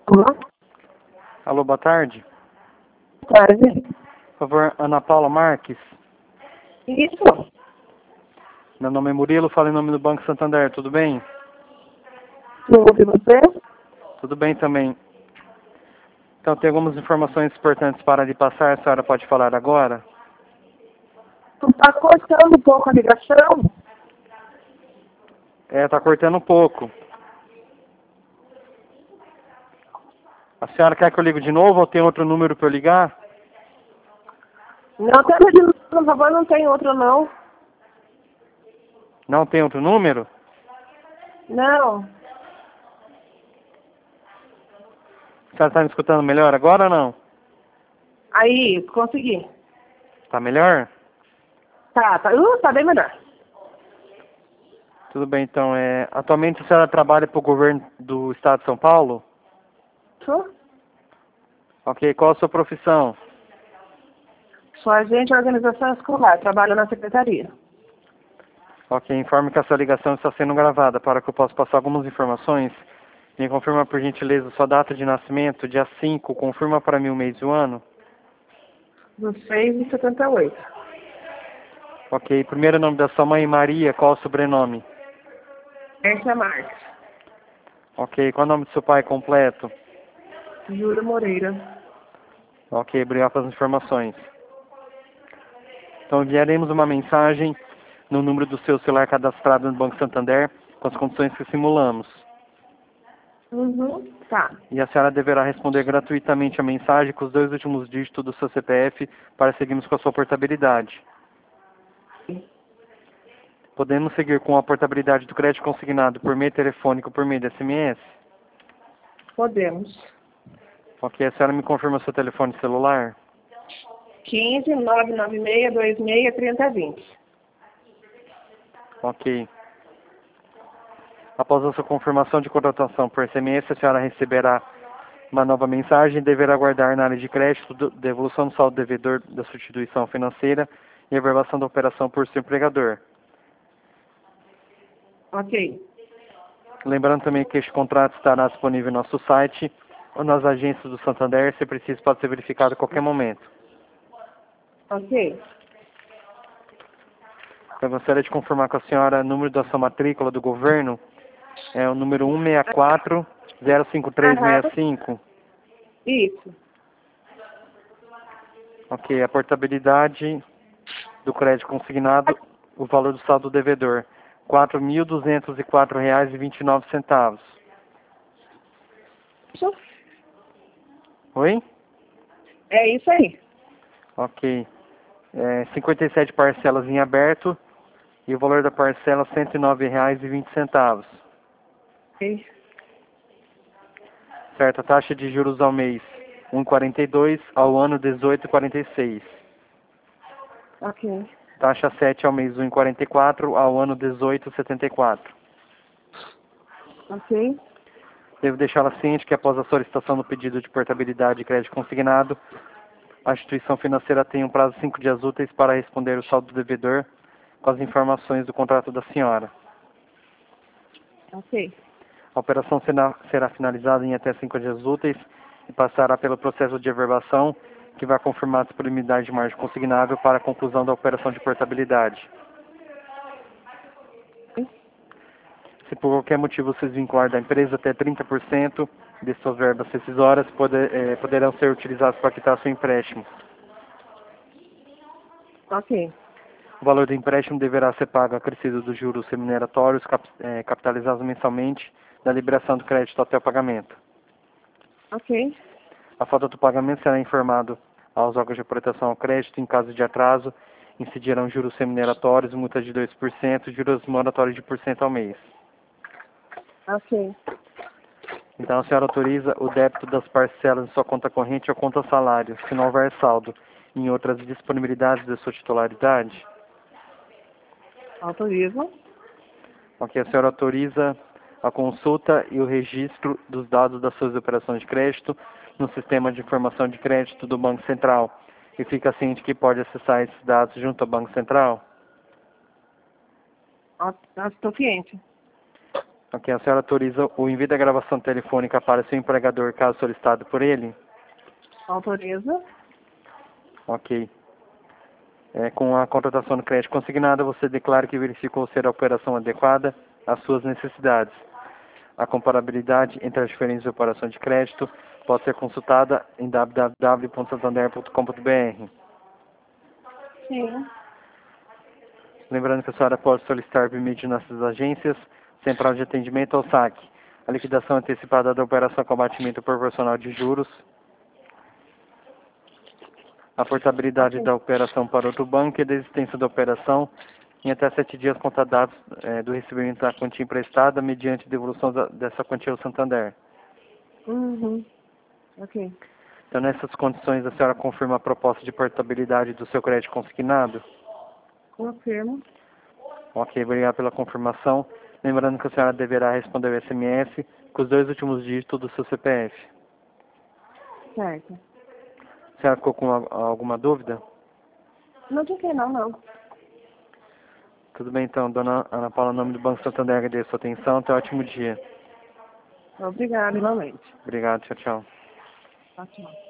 Alô? Alô, boa tarde. Boa tarde. Por favor, Ana Paula Marques. Isso. Meu nome é Murilo, falo em nome do Banco Santander, tudo bem? Tudo e você? Tudo bem também. Então, tem algumas informações importantes para lhe passar, a senhora pode falar agora? Está cortando um pouco a ligação? Tá cortando um pouco. A senhora quer que eu ligue de novo ou tem outro número para eu ligar? Não, tela de novo, por favor, não tem outro não. Não tem outro número? Não. A senhora está me escutando melhor agora ou não? Aí, consegui. Tá melhor? Tá bem melhor. Tudo bem, então. Atualmente a senhora trabalha para o governo do estado de São Paulo? Sou? Ok, qual a sua profissão? Sou agente de organização escolar, trabalho na secretaria. Ok, informe que a sua ligação está sendo gravada. Para que eu possa passar algumas informações, me confirma por gentileza sua data de nascimento, dia 5, confirma para mim o mês e o ano. Do 6,78. Ok, primeiro nome da sua mãe, Maria, qual o sobrenome? Essa é Marques. Ok, qual o nome do seu pai completo? Júlio Moreira. Ok, obrigado pelas informações. Então enviaremos uma mensagem no número do seu celular cadastrado no Banco Santander com as condições que simulamos. Tá. E a senhora deverá responder gratuitamente a mensagem com os 2 últimos dígitos do seu CPF para seguirmos com a sua portabilidade. Podemos seguir com a portabilidade do crédito consignado por meio telefônico por meio de SMS? Podemos. Ok, a senhora me confirma seu telefone celular? 15 996 26 3020. Ok. Após a sua confirmação de contratação por SMS, a senhora receberá uma nova mensagem e deverá aguardar na área de crédito devolução do saldo devedor da sua instituição financeira e a verbação da operação por seu empregador. Ok. Lembrando também que este contrato estará disponível no nosso site ou nas agências do Santander, se preciso pode ser verificado a qualquer momento. Ok. Eu gostaria de confirmar com a senhora o número da sua matrícula do governo, é o número 164-05365. Isso. Ok, a portabilidade do crédito consignado, o valor do saldo devedor, R$ 4.204,29. Isso. Oi? É isso aí. Ok. 57 parcelas em aberto e o valor da parcela R$ 109,20. Ok. Certo, a taxa de juros ao mês 1,42, ao ano 18,46. Ok. Taxa 7 ao mês 1,44, ao ano 18,74. Ok. Devo deixá-la ciente que após a solicitação do pedido de portabilidade de crédito consignado, a instituição financeira tem um prazo de 5 dias úteis para responder o saldo do devedor com as informações do contrato da senhora. Ok. A operação será finalizada em até 5 dias úteis e passará pelo processo de averbação, que vai confirmar a disponibilidade de margem consignável para a conclusão da operação de portabilidade. Se por qualquer motivo se desvincular da empresa, até 30% de suas verbas rescisórias poderão ser utilizadas para quitar seu empréstimo. Ok. O valor do empréstimo deverá ser pago acrescido dos juros remuneratórios capitalizados mensalmente da liberação do crédito até o pagamento. Ok. A falta do pagamento será informado aos órgãos de proteção ao crédito. Em caso de atraso, incidirão juros remuneratórios, multa de 2% e juros moratórios de 1% ao mês. Ok. Então a senhora autoriza o débito das parcelas em sua conta corrente ou conta salário, se não houver saldo em outras disponibilidades da sua titularidade? Autorizo. Ok, a senhora autoriza a consulta e o registro dos dados das suas operações de crédito no sistema de informação de crédito do Banco Central e fica ciente que pode acessar esses dados junto ao Banco Central? Estou ciente. Ok, a senhora autoriza o envio da gravação telefônica para seu empregador, caso solicitado por ele? Autoriza? Ok. Com a contratação do crédito consignada, você declara que verificou ser a operação adequada às suas necessidades. A comparabilidade entre as diferentes operações de crédito pode ser consultada em www.santander.com.br. Sim. Lembrando que a senhora pode solicitar por meio de nossas agências, central de atendimento ou saque, a liquidação antecipada da operação com abatimento proporcional de juros, a portabilidade Ok. da operação para outro banco e a desistência da operação em até 7 dias contados do recebimento da quantia emprestada mediante devolução dessa quantia ao Santander. Uhum. Ok. Então, nessas condições, a senhora confirma a proposta de portabilidade do seu crédito consignado? Confirmo. Ok, obrigado pela confirmação. Lembrando que a senhora deverá responder o SMS com os 2 últimos dígitos do seu CPF. Certo. A senhora ficou com alguma dúvida? Não fiquei não. Tudo bem, então, dona Ana Paula, em nome do Banco Santander, agradeço a sua atenção. Até um ótimo dia. Obrigada, igualmente. Obrigado, tchau, tchau. Ótimo.